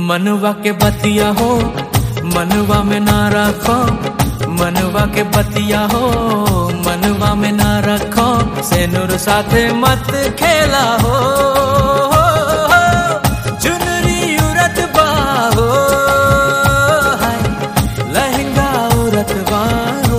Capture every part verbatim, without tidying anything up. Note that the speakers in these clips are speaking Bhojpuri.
मनवा के बतिया हो मनवा में ना रखो, मनवा के बतिया हो मनवा में ना रखो, सेनुर साथे मत खेला हो, चुनरी उरत बा हो, हाय लहंगा उरत बा हो।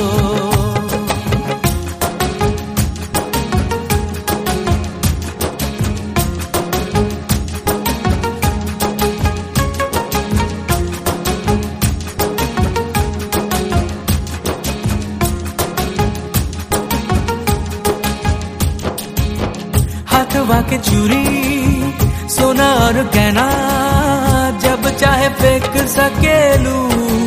हाथवा के चूड़ी सोना और गहना जब चाहे फेंक सकेलू,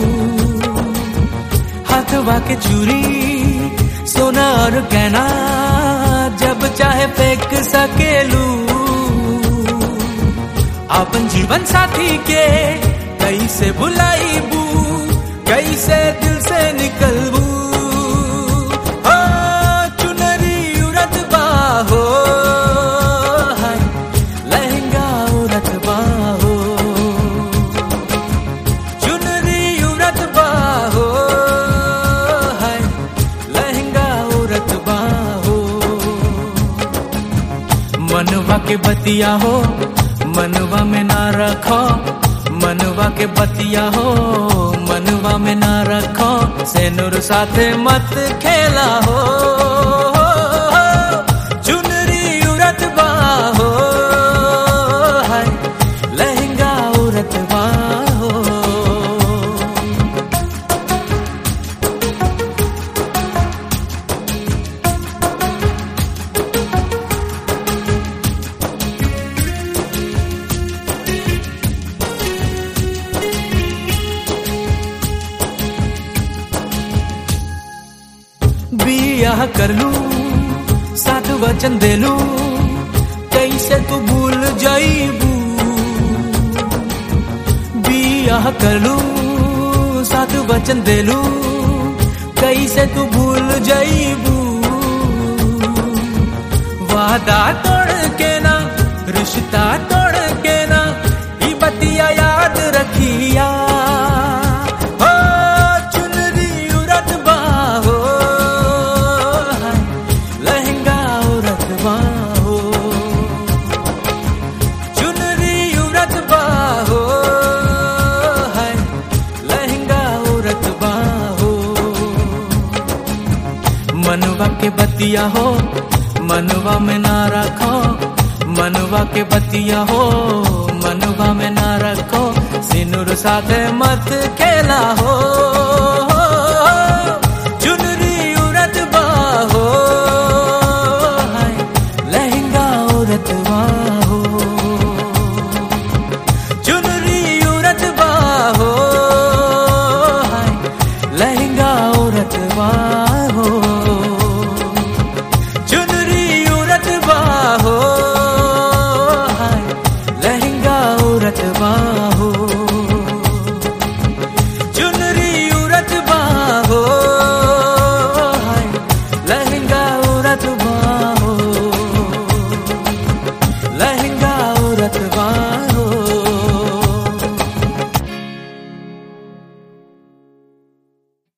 हाथवा के चूड़ी सोना और गहना जब चाहे फेंक सकेलू, अपन जीवन साथी के कैसे भुलाईबू, कैसे दिल से निकलबू, हो चुनरी उड़त बा हो, मनवा के बतिया हो मनवा में ना रखो, मनवा के बतिया हो मनवा में ना रखो, सेनुर साथे मत खेला हो, चुनरी उड़त बा हो, हाय लहंगा उड़त बा हो। बियाह कर लू साथ वचन दे लू, कैसे तू भूल जाईबू, बियाह कर लू साथ वचन दे लू, कैसे तू भूल जाईबू, वादा तोड़ के ना रिश्ता तोड़ के ना ई बतिया याद रखिया, मनवा के बतिया हो मनवा में ना रखो, मनवा के बतिया हो मनवा में ना रखो, सिनुर साथे मत खेला हो।